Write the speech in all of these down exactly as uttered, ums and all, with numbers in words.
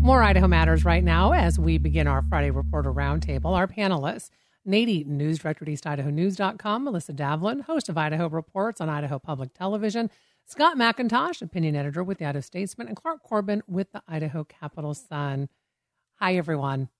More Idaho Matters right now as we begin our Friday Reporter Roundtable. Our panelists, Nate Eaton, news director at east idaho news dot com, Melissa Davlin, host of Idaho Reports on Idaho Public Television, Scott McIntosh, opinion editor with the Idaho Statesman, and Clark Corbin with the Idaho Capital Sun. Hi, everyone.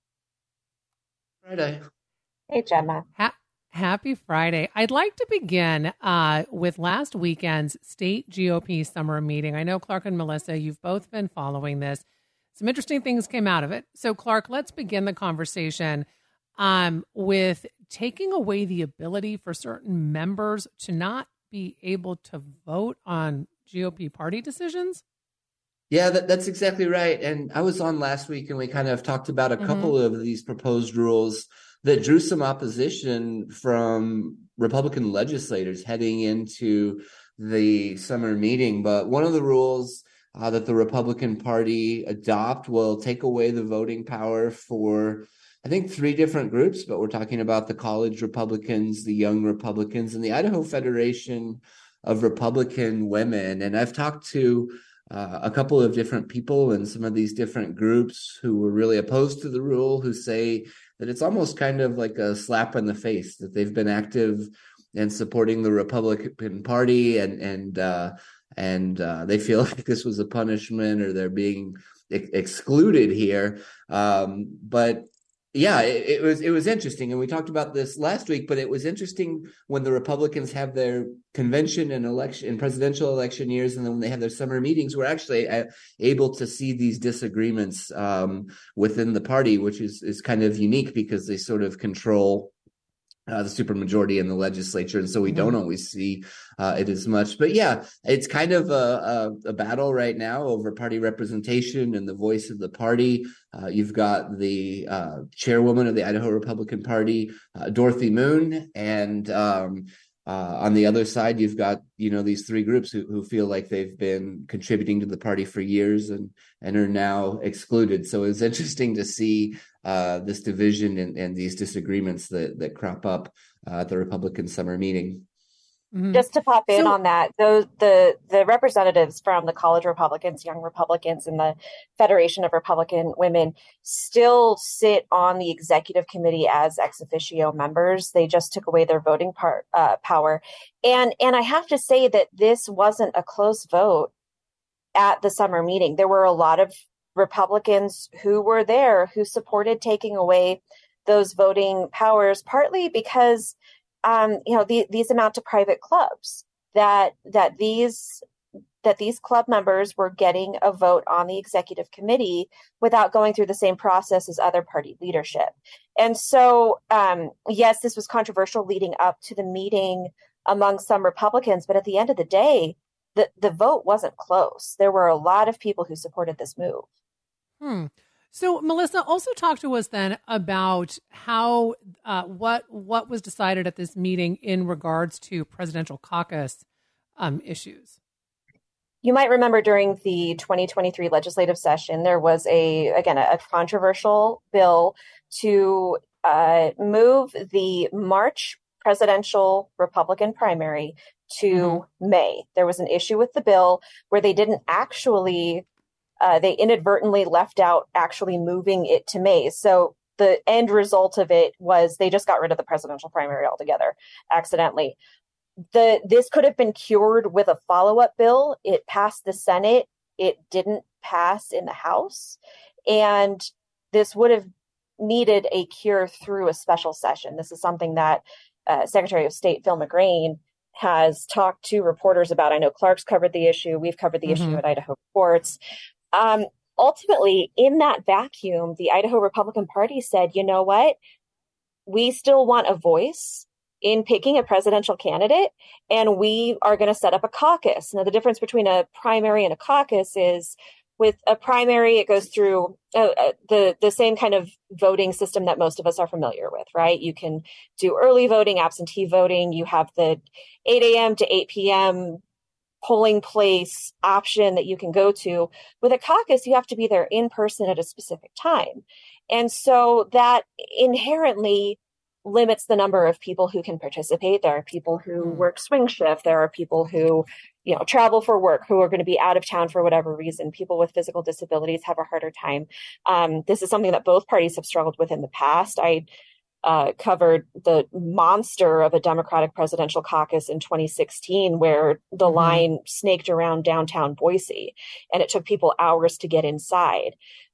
Friday. Hey, Gemma. Ha- Happy Friday. I'd like to begin uh, with last weekend's state G O P summer meeting. I know, Clark and Melissa, you've both been following this. Some interesting things came out of it. So, Clark, let's begin the conversation um, with taking away the ability for certain members to not be able to vote on G O P party decisions. Yeah, that, that's exactly right. And I was on last week and we kind of talked about a mm-hmm. couple of these proposed rules that drew some opposition from Republican legislators heading into the summer meeting. But one of the rules uh, that the Republican Party adopt will take away the voting power for, I think, three different groups, but we're talking about the college Republicans, the young Republicans, and the Idaho Federation of Republican Women. And I've talked to uh, a couple of different people in some of these different groups who were really opposed to the rule, who say that it's almost kind of like a slap in the face, that they've been active in supporting the Republican Party and and uh, and uh, they feel like this was a punishment or they're being ex- excluded here. Um, but yeah, it, it was it was interesting, and we talked about this last week. But it was interesting when the Republicans have their convention and election and presidential election years, and then when they have their summer meetings, we're actually able to see these disagreements um, within the party, which is is kind of unique because they sort of control Uh, the supermajority in the legislature, and so we mm-hmm. don't always see uh, it as much. But yeah, it's kind of a, a, a battle right now over party representation and the voice of the party. Uh, you've got the uh, chairwoman of the Idaho Republican Party, uh, Dorothy Moon, and um, uh, on the other side, you've got you know these three groups who, who feel like they've been contributing to the party for years and and are now excluded. So it's interesting to see uh, this division and, and these disagreements that, that crop up uh, at the Republican summer meeting. Mm-hmm. Just to pop in so, on that, those the the representatives from the college Republicans, young Republicans, and the Federation of Republican Women still sit on the executive committee as ex officio members. They just took away their voting part, uh, power, and and I have to say that this wasn't a close vote at the summer meeting. There were a lot of Republicans who were there who supported taking away those voting powers, partly because um, you know the, these amount to private clubs that that these that these club members were getting a vote on the executive committee without going through the same process as other party leadership. And so, um, yes, this was controversial leading up to the meeting among some Republicans, but at the end of the day, the the vote wasn't close. There were a lot of people who supported this move. Hmm. So, Melissa, also talk to us then about how uh, what what was decided at this meeting in regards to presidential caucus um, issues. You might remember during the twenty twenty-three legislative session, there was a again a controversial bill to uh, move the March presidential Republican primary to mm-hmm. May. There was an issue with the bill where they didn't actually. Uh, they inadvertently left out actually moving it to May. So the end result of it was they just got rid of the presidential primary altogether, accidentally. The this could have been cured with a follow-up bill. It passed the Senate. It didn't pass in the House. And this would have needed a cure through a special session. This is something that uh, Secretary of State Phil McGrain has talked to reporters about. I know Clark's covered the issue. We've covered the mm-hmm. issue at Idaho Reports. Um, ultimately, in that vacuum, the Idaho Republican Party said, you know what? We still want a voice in picking a presidential candidate, and we are going to set up a caucus. Now, the difference between a primary and a caucus is with a primary, it goes through uh, uh, the, the same kind of voting system that most of us are familiar with, right? You can do early voting, absentee voting. You have the eight a.m. to eight p.m. polling place option that you can go to. With a caucus, you have to be there in person at a specific time. And so that inherently limits the number of people who can participate. There are people who mm. work swing shift. There are people who, you know, travel for work, who are going to be out of town for whatever reason. People with physical disabilities have a harder time. Um, this is something that both parties have struggled with in the past. I uh, covered the monster of a Democratic presidential caucus in twenty sixteen, where the mm-hmm. line snaked around downtown Boise, and it took people hours to get inside.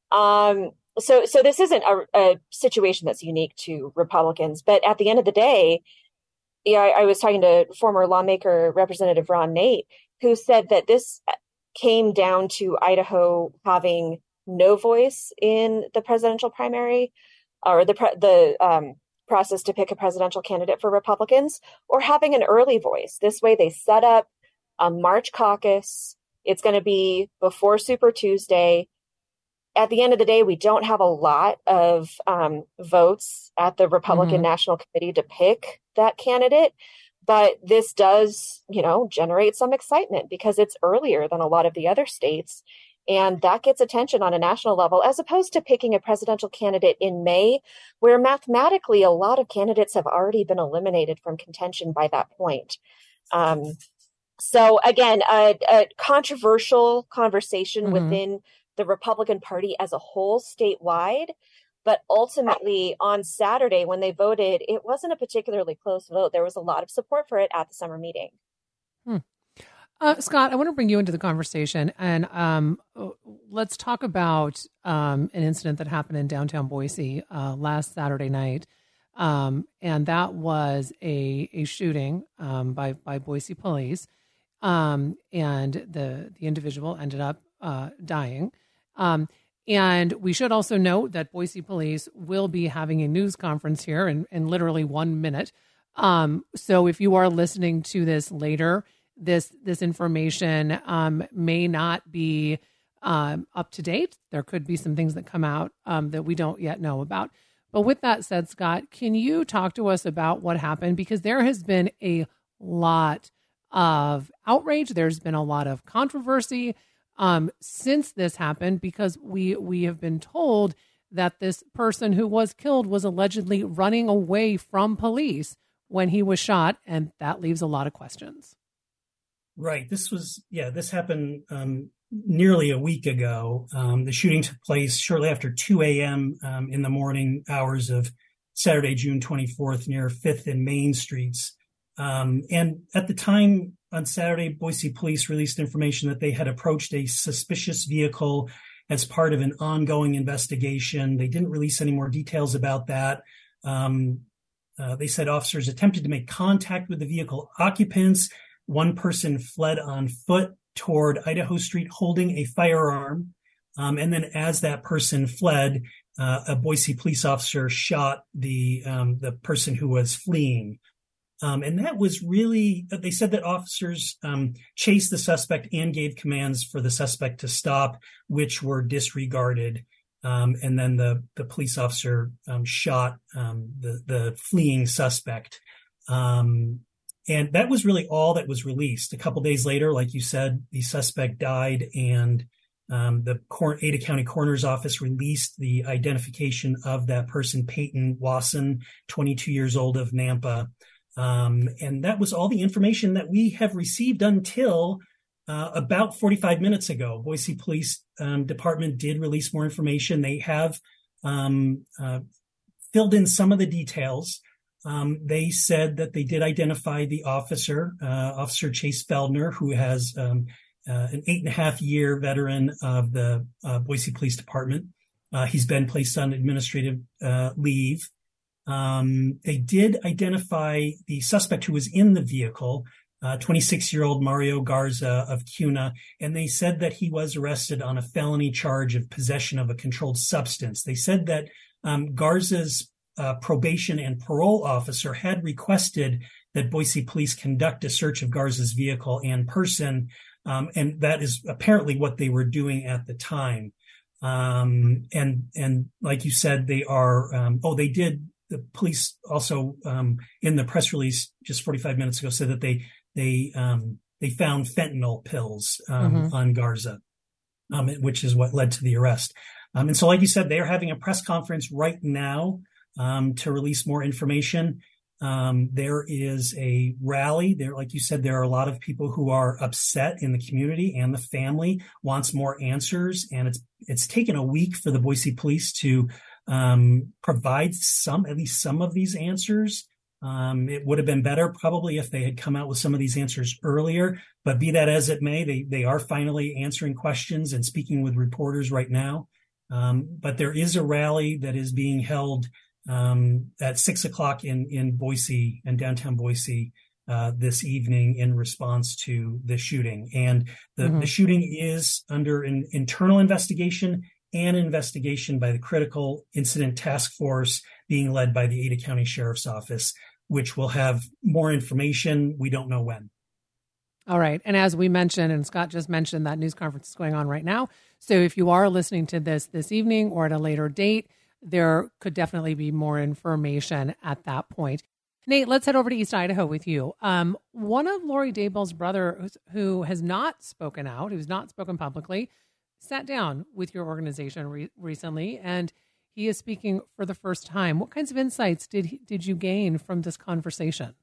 Um, So, so this isn't a, a situation that's unique to Republicans, but at the end of the day, yeah, I, I was talking to former lawmaker Representative Ron Nate, who said that this came down to Idaho having no voice in the presidential primary, or the pre- the um, process to pick a presidential candidate for Republicans, or having an early voice. This way, they set up a March caucus. It's going to be before Super Tuesday. At the end of the day, we don't have a lot of um, votes at the Republican mm-hmm. National Committee to pick that candidate. But this does, you know, generate some excitement because it's earlier than a lot of the other states. And that gets attention on a national level, as opposed to picking a presidential candidate in May, where mathematically a lot of candidates have already been eliminated from contention by that point. Um, so again, a, a controversial conversation mm-hmm. within the Republican Party as a whole statewide. But ultimately on Saturday, when they voted, it wasn't a particularly close vote. There was a lot of support for it at the summer meeting. Hmm. Uh, Scott, I want to bring you into the conversation, and um, let's talk about um, an incident that happened in downtown Boise uh, last Saturday night. Um, and that was a, a shooting um, by, by Boise police. Um, and the, the individual ended up uh, dying. Um, and we should also note that Boise police will be having a news conference here in, in literally one minute. Um, so if you are listening to this later, this this information um, may not be um, up to date. There could be some things that come out um, that we don't yet know about. But with that said, Scott, can you talk to us about what happened? Because there has been a lot of outrage. There's been a lot of controversy Um, since this happened, because we we have been told that this person who was killed was allegedly running away from police when he was shot, and that leaves a lot of questions. Right. This was, yeah, this happened um, nearly a week ago. Um, the shooting took place shortly after two a.m. Um, in the morning hours of Saturday, June twenty-fourth, near fifth and Main Streets. Um, and at the time, on Saturday, Boise police released information that they had approached a suspicious vehicle as part of an ongoing investigation. They didn't release any more details about that. Um, uh, they said officers attempted to make contact with the vehicle occupants. One person fled on foot toward Idaho Street holding a firearm. Um, and then as that person fled, uh, a Boise police officer shot the um, the person who was fleeing. Um, and that was really, they said that officers um, chased the suspect and gave commands for the suspect to stop, which were disregarded. Um, and then the, the police officer um, shot um, the, the fleeing suspect. Um, and that was really all that was released. A couple days later, like you said, the suspect died, and um, the Cor- Ada County Coroner's Office released the identification of that person, Peyton Wasson, twenty-two years old, of Nampa. Um, and that was all the information that we have received until uh, about forty-five minutes ago. Boise Police um, Department did release more information. They have um, uh, filled in some of the details. Um, they said that they did identify the officer, uh, Officer Chase Feldner, who has um, uh, an eight and a half year veteran of the uh, Boise Police Department. Uh, he's been placed on administrative uh, leave. Um, they did identify the suspect who was in the vehicle, uh, twenty-six-year-old Mario Garza of Cuna, and they said that he was arrested on a felony charge of possession of a controlled substance. They said that um, Garza's uh, probation and parole officer had requested that Boise police conduct a search of Garza's vehicle and person, um, and that is apparently what they were doing at the time. Um, and and like you said, they are, um, oh, they did. The police also, um, in the press release just forty-five minutes ago, said that they they um, they found fentanyl pills um, mm-hmm. on Garza, um, which is what led to the arrest. Um, and so, like you said, they are having a press conference right now. um, to release more information. Um, there is a rally there. Like you said, there are a lot of people who are upset in the community, and the family wants more answers. And it's, it's taken a week for the Boise police to, um, provide some, at least some of these answers. Um, it would have been better probably if they had come out with some of these answers earlier, but be that as it may, they, they are finally answering questions and speaking with reporters right now. Um, but there is a rally that is being held um, at six o'clock in, in Boise, in downtown Boise, uh, this evening in response to the shooting. And the, mm-hmm. the shooting is under an internal investigation and investigation by the Critical Incident Task Force being led by the Ada County Sheriff's Office, which will have more information. We don't know when. All right. And as we mentioned, and Scott just mentioned, that news conference is going on right now. So if you are listening to this this evening or at a later date, there could definitely be more information at that point. Nate, let's head over to East Idaho with you. Um, one of Lori Daybell's brother who has not spoken out, who's not spoken publicly, sat down with your organization re- recently, and he is speaking for the first time. What kinds of insights did he, did you gain from this conversation?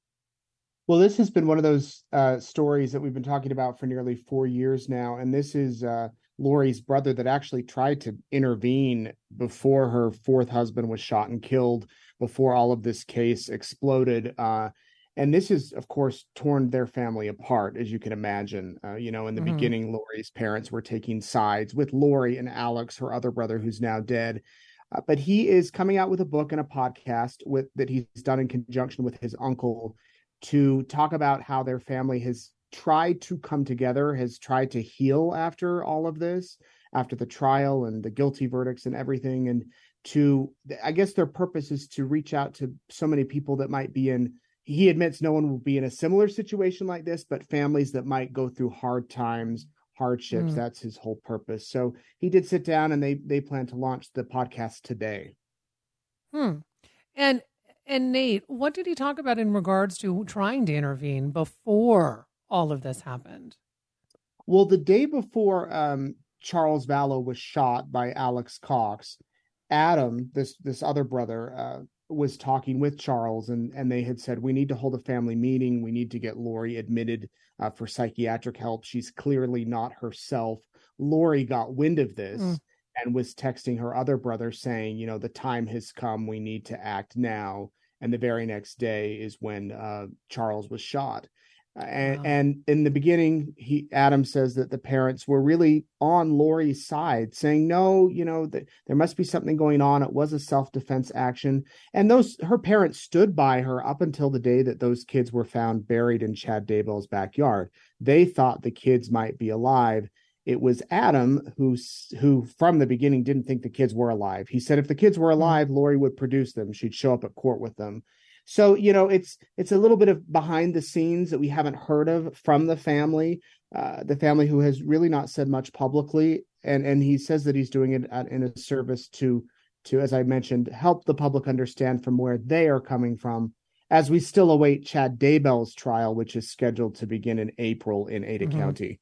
Well, this has been one of those uh, stories that we've been talking about for nearly four years now. And this is uh, Lori's brother that actually tried to intervene before her fourth husband was shot and killed, before all of this case exploded. Uh, and this has, of course, torn their family apart, as you can imagine. Uh, you know, in the mm-hmm. beginning, Lori's parents were taking sides with Lori and Alex, her other brother, who's now dead. Uh, but he is coming out with a book and a podcast with that he's done in conjunction with his uncle, to talk about how their family has tried to come together, has tried to heal after all of this, after the trial and the guilty verdicts and everything. And to, I guess their purpose is to reach out to so many people that might be in, he admits no one will be in a similar situation like this, but families that might go through hard times, hardships. Mm. That's his whole purpose. So he did sit down, and they they plan to launch the podcast today. Hmm. And And Nate, what did he talk about in regards to trying to intervene before all of this happened? Well, the day before um, Charles Vallow was shot by Alex Cox, Adam, this this other brother, uh, was talking with Charles, and, and they had said, we need to hold a family meeting. We need to get Lori admitted uh, for psychiatric help. She's clearly not herself. Lori got wind of this. Mm. And was texting her other brother saying, you know, the time has come. We need to act now. And the very next day is when uh, Charles was shot. Uh, and, wow. and in the beginning, he Adam says that the parents were really on Lori's side, saying, no, you know, th- there must be something going on. It was a self-defense action. And those her parents stood by her up until the day that those kids were found buried in Chad Daybell's backyard. They thought the kids might be alive. It was Adam who, who from the beginning didn't think the kids were alive. He said if the kids were alive, Lori would produce them. She'd show up at court with them. So, you know, it's it's a little bit of behind the scenes that we haven't heard of from the family, uh, the family who has really not said much publicly. And and he says that he's doing it at, in a service to, to, as I mentioned, help the public understand from where they are coming from, as we still await Chad Daybell's trial, which is scheduled to begin in April in Ada mm-hmm. County.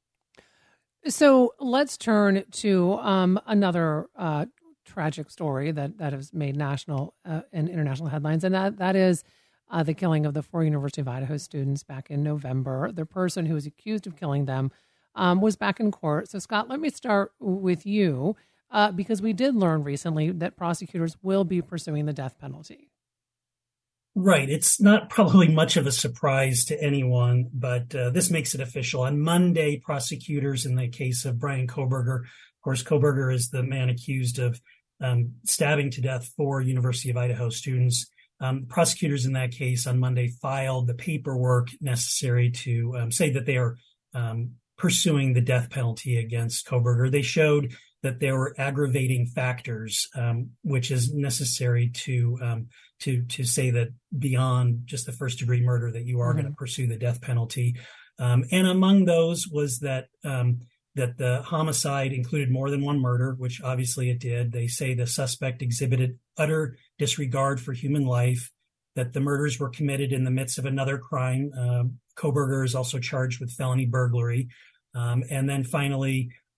So let's turn to um, another uh, tragic story that, that has made national uh, and international headlines, and that that is uh, the killing of the four University of Idaho students back in November. The person who was accused of killing them um, was back in court. So, Scott, let me start with you, uh, because we did learn recently that prosecutors will be pursuing the death penalty. Right. It's not probably much of a surprise to anyone, but uh, this makes it official. On Monday, prosecutors in the case of Bryan Kohberger, of course, Kohberger is the man accused of um, stabbing to death four University of Idaho students. Um, prosecutors in that case on Monday filed the paperwork necessary to um, say that they are um, pursuing the death penalty against Kohberger. They showed that there were aggravating factors, um, which is necessary to um, to to say that beyond just the first degree murder that you are mm-hmm. going to pursue the death penalty. Um, and among those was that um, that the homicide included more than one murder, which obviously it did. They say the suspect exhibited utter disregard for human life, that the murders were committed in the midst of another crime. Uh, Kohberger is also charged with felony burglary. Um, and then finally,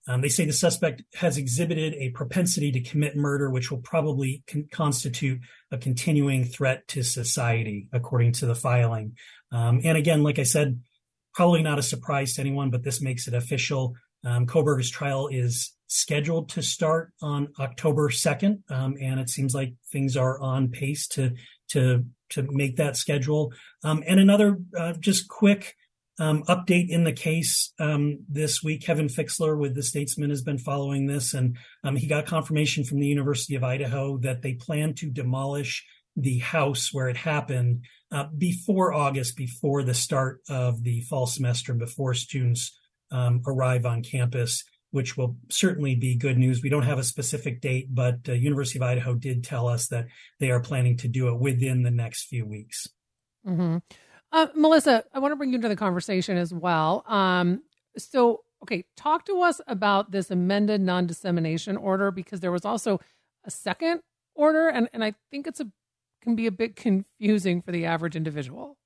Um, they say the suspect has exhibited a propensity to commit murder, which will probably con- constitute a continuing threat to society, according to the filing. Um, and again, like I said, probably not a surprise to anyone, but this makes it official. Um, Kohberger's trial is scheduled to start on October second, um, and it seems like things are on pace to to to make that schedule. Um, and another uh, just quick um, update in the case um, this week. Kevin Fixler with The Statesman has been following this, and um, he got confirmation from the University of Idaho that they plan to demolish the house where it happened uh, before August, before the start of the fall semester, before students um, arrive on campus, which will certainly be good news. We don't have a specific date, but uh, University of Idaho did tell us that they are planning to do it within the next few weeks. Mm-hmm. Uh, Melissa, I want to bring you into the conversation as well. Um, so, okay, talk to us about this amended non-dissemination order, because there was also a second order, and, and I think it's a can be a bit confusing for the average individual.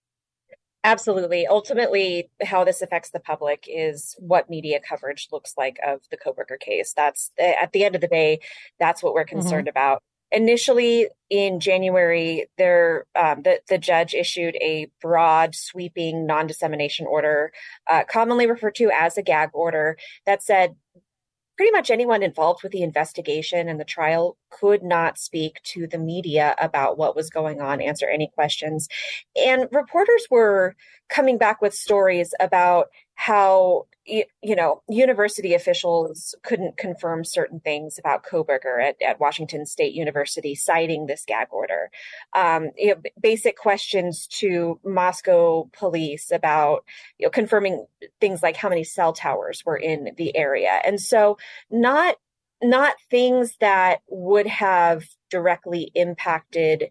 Absolutely. Ultimately, how this affects the public is what media coverage looks like of the Kohberger case. That's, at the end of the day, that's what we're concerned mm-hmm. about. Initially, in January, there um, the, the judge issued a broad, sweeping non-dissemination order, uh, commonly referred to as a gag order, that said pretty much anyone involved with the investigation and the trial could not speak to the media about what was going on, answer any questions. And reporters were coming back with stories about how, you know, university officials couldn't confirm certain things about Kohberger at, at Washington State University, citing this gag order. Um, you know, basic questions to Moscow police about, you know, confirming things like how many cell towers were in the area. And so not, not things that would have directly impacted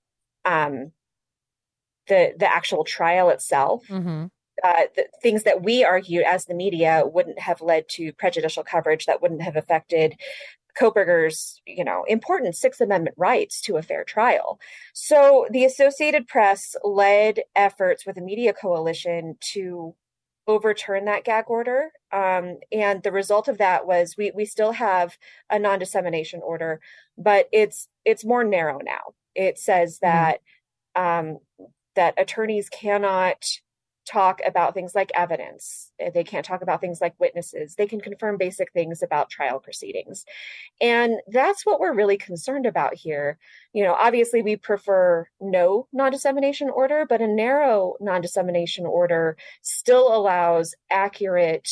um, the, the actual trial itself. Mm-hmm. Uh, the things that we argued as the media wouldn't have led to prejudicial coverage, that wouldn't have affected Kohberger's, you know, important Sixth Amendment rights to a fair trial. So the Associated Press led efforts with a media coalition to overturn that gag order. Um, and the result of that was we we still have a non-dissemination order, but it's it's more narrow now. It says that mm-hmm. um, that attorneys cannot talk about things like evidence. They can't talk about things like witnesses. They can confirm basic things about trial proceedings. And that's what we're really concerned about here. You know, obviously we prefer no non-dissemination order, but a narrow non-dissemination order still allows accurate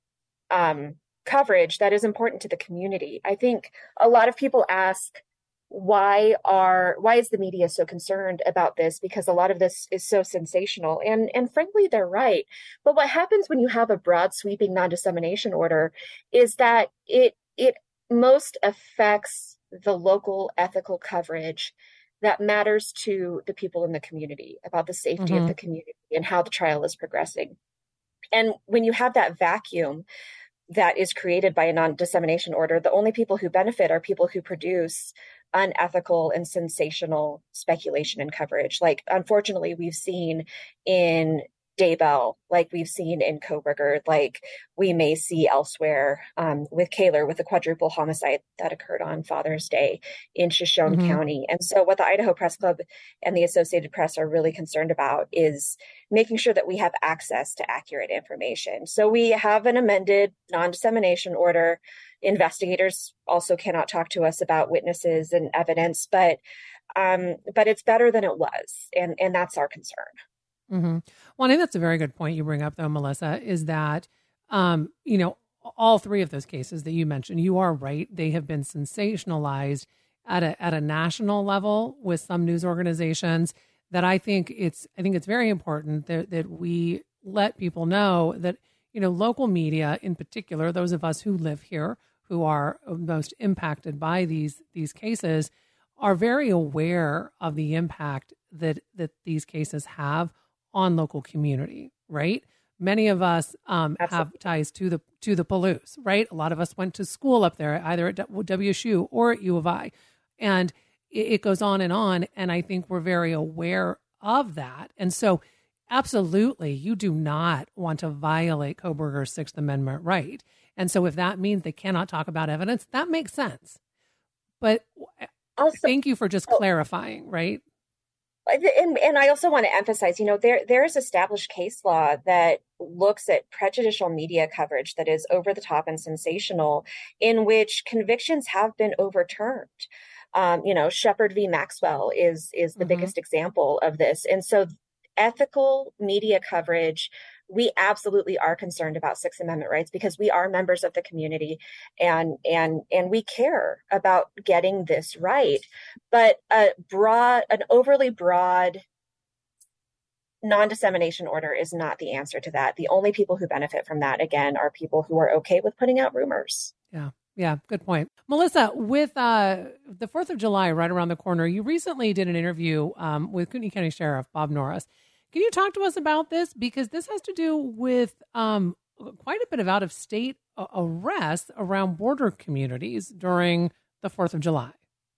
um, coverage that is important to the community. I think a lot of people ask, why are why is the media so concerned about this? Because a lot of this is so sensational, and and frankly, they're right. But what happens when you have a broad, sweeping non-dissemination order is that it it most affects the local ethical coverage that matters to the people in the community about the safety mm-hmm. of the community and how the trial is progressing. And when you have that vacuum that is created by a non-dissemination order, the only people who benefit are people who produce unethical and sensational speculation and coverage. Like, unfortunately, we've seen in Daybell, like we've seen in Kohberger, like we may see elsewhere um, with Kaler, with the quadruple homicide that occurred on Father's Day in Shoshone mm-hmm. County. And so what the Idaho Press Club and the Associated Press are really concerned about is making sure that we have access to accurate information. So we have an amended non-dissemination order. Investigators also cannot talk to us about witnesses and evidence, but um, but it's better than it was. And, and that's our concern. Mm-hmm. Well, I think that's a very good point you bring up, though, Melissa, is that, um, you know, all three of those cases that you mentioned, you are right. They have been sensationalized at a at a national level with some news organizations. That I think it's I think it's very important that that we let people know that, you know, local media in particular, those of us who live here, who are most impacted by these these cases, are very aware of the impact that that these cases have on local community, right? Many of us um, have ties to the to the Palouse, right? A lot of us went to school up there, either at W S U or at U of I, and it, it goes on and on. And I think we're very aware of that. And so, absolutely, you do not want to violate Kohberger's Sixth Amendment right. And so if that means they cannot talk about evidence, that makes sense. But also, thank you for just clarifying, right? And, and I also want to emphasize, you know, there there is established case law that looks at prejudicial media coverage that is over the top and sensational, in which convictions have been overturned. Um, you know, Shepard v. Maxwell is is the mm-hmm. biggest example of this. And so ethical media coverage, we absolutely are concerned about Sixth Amendment rights because we are members of the community and and and we care about getting this right. But a broad, an overly broad non-dissemination order is not the answer to that. The only people who benefit from that, again, are people who are okay with putting out rumors. Yeah. Yeah, good point. Melissa, with uh, the fourth of July right around the corner, you recently did an interview um, with Kootenai County Sheriff Bob Norris. Can you talk to us about this? Because this has to do with um, quite a bit of out-of-state arrests around border communities during the fourth of July.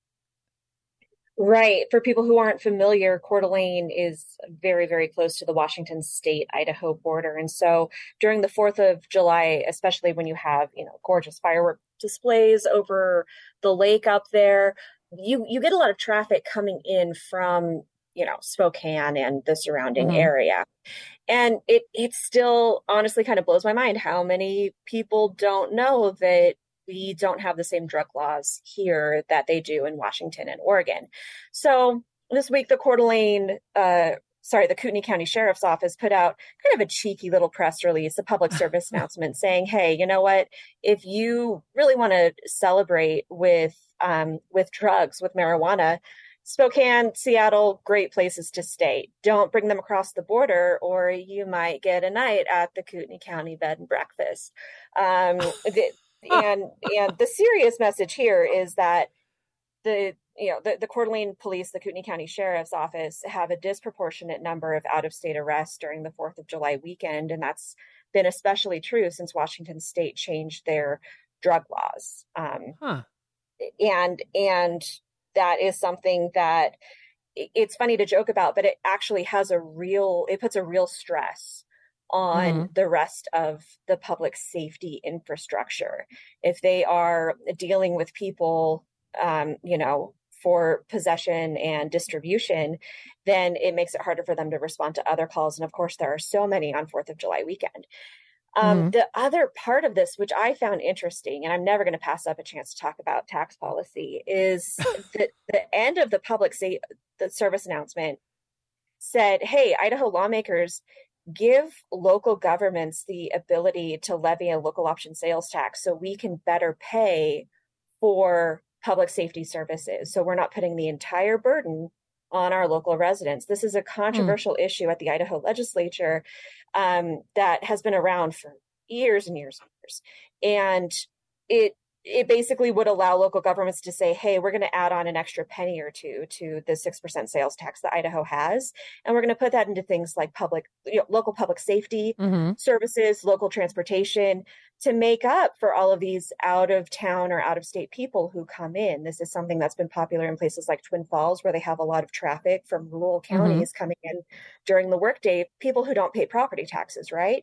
Right. For people who aren't familiar, Coeur d'Alene is very, very close to the Washington state-Idaho border. And so during the fourth of July, especially when you have, you know, gorgeous firework displays over the lake up there, you, you get a lot of traffic coming in from, you know, Spokane and the surrounding mm-hmm. area. And it it still honestly kind of blows my mind how many people don't know that we don't have the same drug laws here that they do in Washington and Oregon. So this week, the Coeur d'Alene, uh, sorry, the Kootenai County Sheriff's Office put out kind of a cheeky little press release, a public service announcement saying, hey, you know what, if you really want to celebrate with um, with drugs, with marijuana, Spokane, Seattle, great places to stay. Don't bring them across the border or you might get a night at the Kootenai County Bed and Breakfast. Um, the, and and the serious message here is that the you know the, the Coeur d'Alene Police, the Kootenai County Sheriff's Office, have a disproportionate number of out-of-state arrests during the fourth of July weekend, and that's been especially true since Washington State changed their drug laws. Um, huh. And and that is something that it's funny to joke about, but it actually has a real it puts a real stress on mm-hmm. the rest of the public safety infrastructure. If they are dealing with people, um, you know, for possession and distribution, then it makes it harder for them to respond to other calls. And of course, there are so many on fourth of July weekend. Um, mm-hmm. The other part of this, which I found interesting, and I'm never going to pass up a chance to talk about tax policy, is that the end of the public sa- the service announcement said, hey, Idaho lawmakers, give local governments the ability to levy a local option sales tax so we can better pay for public safety services. So we're not putting the entire burden on our local residents. This is a controversial mm. issue at the Idaho legislature um, that has been around for years and years and years. And it it basically would allow local governments to say, hey, we're going to add on an extra penny or two to the six percent sales tax that Idaho has. And we're going to put that into things like public, you know, local public safety mm-hmm. services, local transportation, to make up for all of these out of town or out of state people who come in. This is something that's been popular in places like Twin Falls, where they have a lot of traffic from rural counties mm-hmm. coming in during the workday, people who don't pay property taxes, right?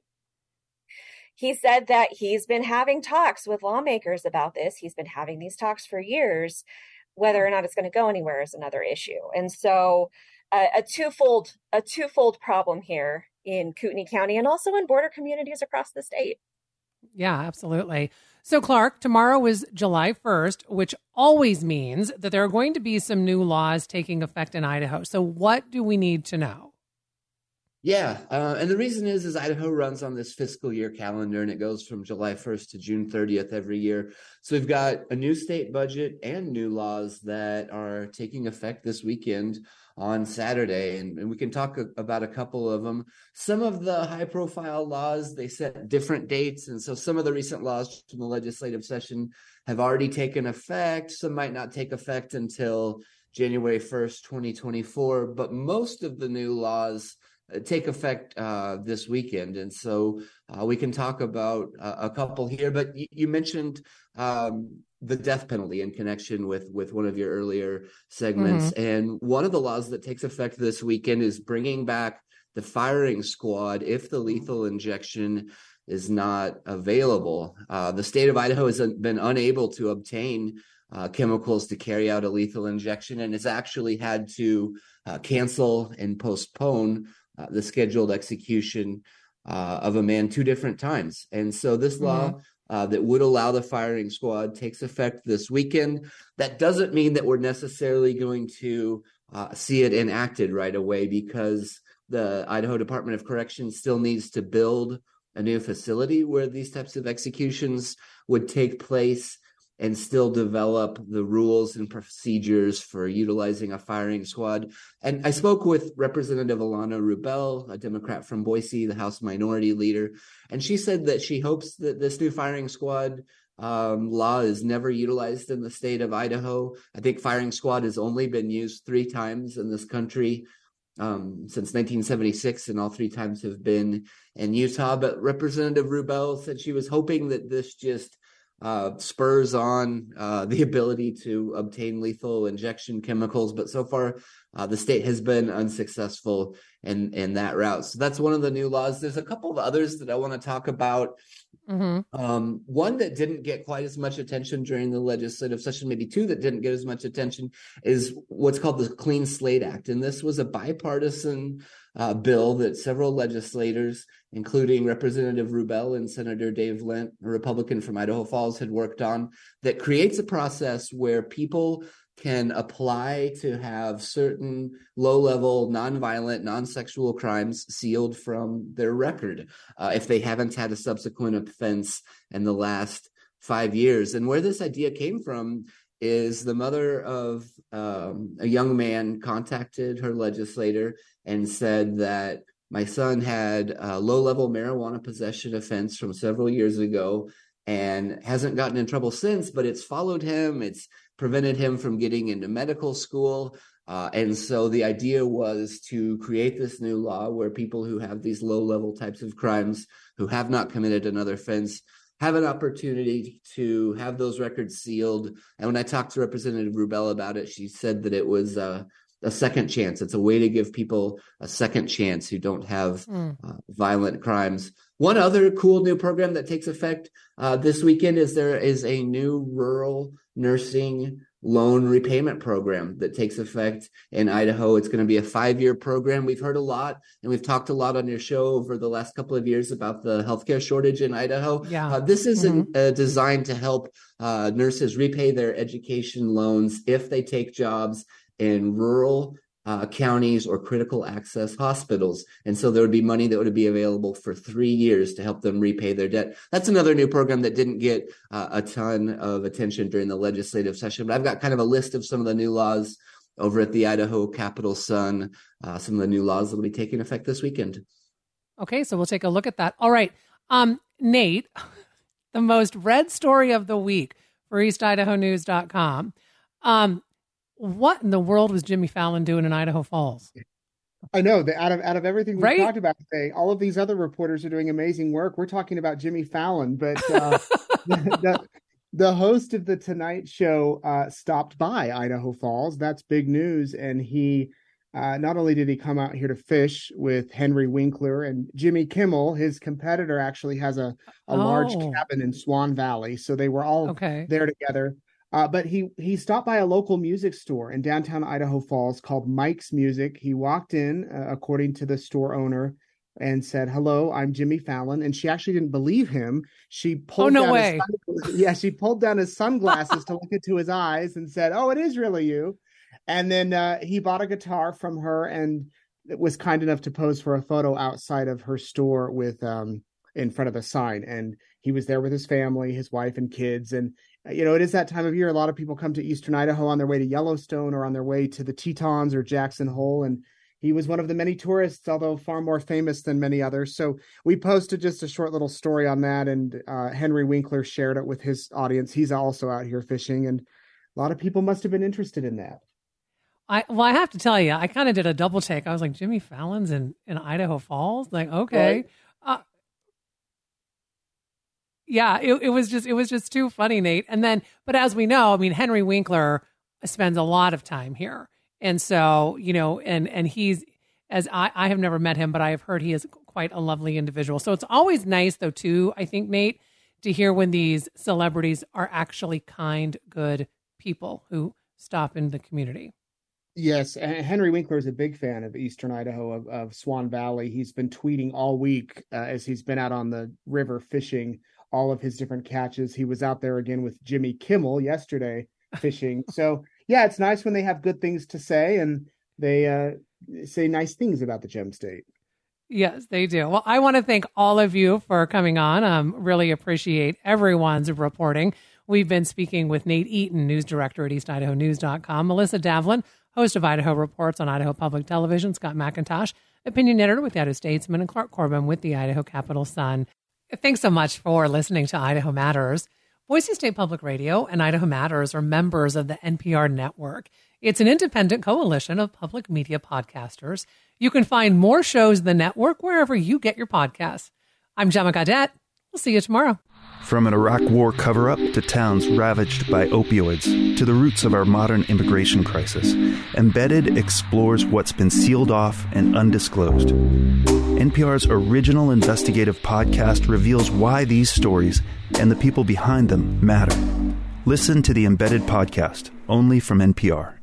He said that he's been having talks with lawmakers about this. He's been having these talks for years. Whether or not it's going to go anywhere is another issue. And so uh, a twofold a twofold problem here in Kootenai County and also in border communities across the state. Yeah, absolutely. So, Clark, tomorrow is July first, which always means that there are going to be some new laws taking effect in Idaho. So what do we need to know? Yeah, uh, and the reason is, is Idaho runs on this fiscal year calendar, and it goes from July first to June thirtieth every year. So we've got a new state budget and new laws that are taking effect this weekend on Saturday, and, and we can talk a, about a couple of them. Some of the high-profile laws, they set different dates, and so some of the recent laws from the legislative session have already taken effect. Some might not take effect until January first, twenty twenty-four, but most of the new laws take effect uh, this weekend. And so uh, we can talk about uh, a couple here, but y- you mentioned um, the death penalty in connection with, with one of your earlier segments. Mm-hmm. And one of the laws that takes effect this weekend is bringing back the firing squad if the lethal injection is not available. Uh, the state of Idaho has been unable to obtain uh, chemicals to carry out a lethal injection, and has actually had to uh, cancel and postpone uh, the scheduled execution uh, of a man two different times. And so this mm-hmm. law uh, that would allow the firing squad takes effect this weekend. That doesn't mean that we're necessarily going to uh, see it enacted right away, because the Idaho Department of Corrections still needs to build a new facility where these types of executions would take place, and still develop the rules and procedures for utilizing a firing squad. And I spoke with Representative Ilana Rubel, a Democrat from Boise, the House Minority Leader, and she said that she hopes that this new firing squad um, law is never utilized in the state of Idaho. I think firing squad has only been used three times in this country um, since nineteen seventy-six, and all three times have been in Utah. But Representative Rubel said she was hoping that this just Uh, spurs on uh, the ability to obtain lethal injection chemicals, but so far uh, the state has been unsuccessful in in that route. So that's one of the new laws. There's a couple of others that I want to talk about. Mm-hmm. Um, one that didn't get quite as much attention during the legislative session, maybe two that didn't get as much attention, is what's called the Clean Slate Act. And this was a bipartisan uh, bill that several legislators, including Representative Rubel and Senator Dave Lent, a Republican from Idaho Falls, had worked on, that creates a process where people can apply to have certain low-level, nonviolent, non-sexual crimes sealed from their record uh, if they haven't had a subsequent offense in the last five years. And where this idea came from is the mother of um, a young man contacted her legislator and said that my son had a low-level marijuana possession offense from several years ago and hasn't gotten in trouble since, but it's followed him. It's prevented him from getting into medical school. Uh, and so the idea was to create this new law where people who have these low-level types of crimes, who have not committed another offense, have an opportunity to have those records sealed. And when I talked to Representative Rubel about it, she said that it was uh, a second chance. It's a way to give people a second chance who don't have mm. uh, violent crimes. One other cool new program that takes effect uh, this weekend is there is a new rural nursing loan repayment program that takes effect in Idaho. It's going to be a five-year program. We've heard a lot, and we've talked a lot on your show over the last couple of years about the healthcare shortage in Idaho. Yeah. Uh, this is mm-hmm. a, a designed to help uh, nurses repay their education loans if they take jobs in rural uh, counties or critical access hospitals. And so there would be money that would be available for three years to help them repay their debt. That's another new program that didn't get uh, a ton of attention during the legislative session. But I've got kind of a list of some of the new laws over at the Idaho Capital Sun, uh, some of the new laws that will be taking effect this weekend. Okay, so we'll take a look at that. All right. Um, Nate, the most read story of the week for east idaho news dot com. Um, What in the world was Jimmy Fallon doing in Idaho Falls? I know that out of out of everything we've right? talked about today, all of these other reporters are doing amazing work. We're talking about Jimmy Fallon, but uh, the, the the host of the Tonight Show uh, stopped by Idaho Falls. That's big news, and he uh, not only did he come out here to fish with Henry Winkler and Jimmy Kimmel, his competitor actually has a a oh. large cabin in Swan Valley, so they were all okay. there together. Uh, but he he stopped by a local music store in downtown Idaho Falls called Mike's Music. He walked in, uh, according to the store owner, and said, "Hello, I'm Jimmy Fallon." And she actually didn't believe him. She pulled oh, no down way. His sun- yeah, she pulled down his sunglasses to look into his eyes and said, "Oh, it is really you." And then uh, he bought a guitar from her and was kind enough to pose for a photo outside of her store with um, in front of the sign. And he was there with his family, his wife and kids. And you know, it is that time of year. A lot of people come to Eastern Idaho on their way to Yellowstone or on their way to the Tetons or Jackson Hole. And he was one of the many tourists, although far more famous than many others. So we posted just a short little story on that. And uh, Henry Winkler shared it with his audience. He's also out here fishing. And a lot of people must have been interested in that. I Well, I have to tell you, I kind of did a double take. I was like, Jimmy Fallon's in, in Idaho Falls? Like, okay. Right. Uh, Yeah, it, it was just it was just too funny, Nate. And then, but as we know, I mean, Henry Winkler spends a lot of time here, and so you know, and and he's as I, I have never met him, but I have heard he is quite a lovely individual. So it's always nice, though, too, I think, Nate, to hear when these celebrities are actually kind, good people who stop in the community. Yes, and Henry Winkler is a big fan of Eastern Idaho, of, of Swan Valley. He's been tweeting all week uh, as he's been out on the river fishing all of his different catches. He was out there again with Jimmy Kimmel yesterday fishing. So, yeah, it's nice when they have good things to say and they uh, say nice things about the Gem State. Yes, they do. Well, I want to thank all of you for coming on. Um, really appreciate everyone's reporting. We've been speaking with Nate Eaton, news director at east idaho news dot com, Melissa Davlin, host of Idaho Reports on Idaho Public Television, Scott McIntosh, opinion editor with the Idaho Statesman, and Clark Corbin with the Idaho Capital Sun. Thanks so much for listening to Idaho Matters. Boise State Public Radio and Idaho Matters are members of the N P R network. It's an independent coalition of public media podcasters. You can find more shows in the network wherever you get your podcasts. I'm Gemma Gaudette. We'll see you tomorrow. From an Iraq war cover-up to towns ravaged by opioids to the roots of our modern immigration crisis, Embedded explores what's been sealed off and undisclosed. N P R's original investigative podcast reveals why these stories and the people behind them matter. Listen to the Embedded podcast, only from N P R.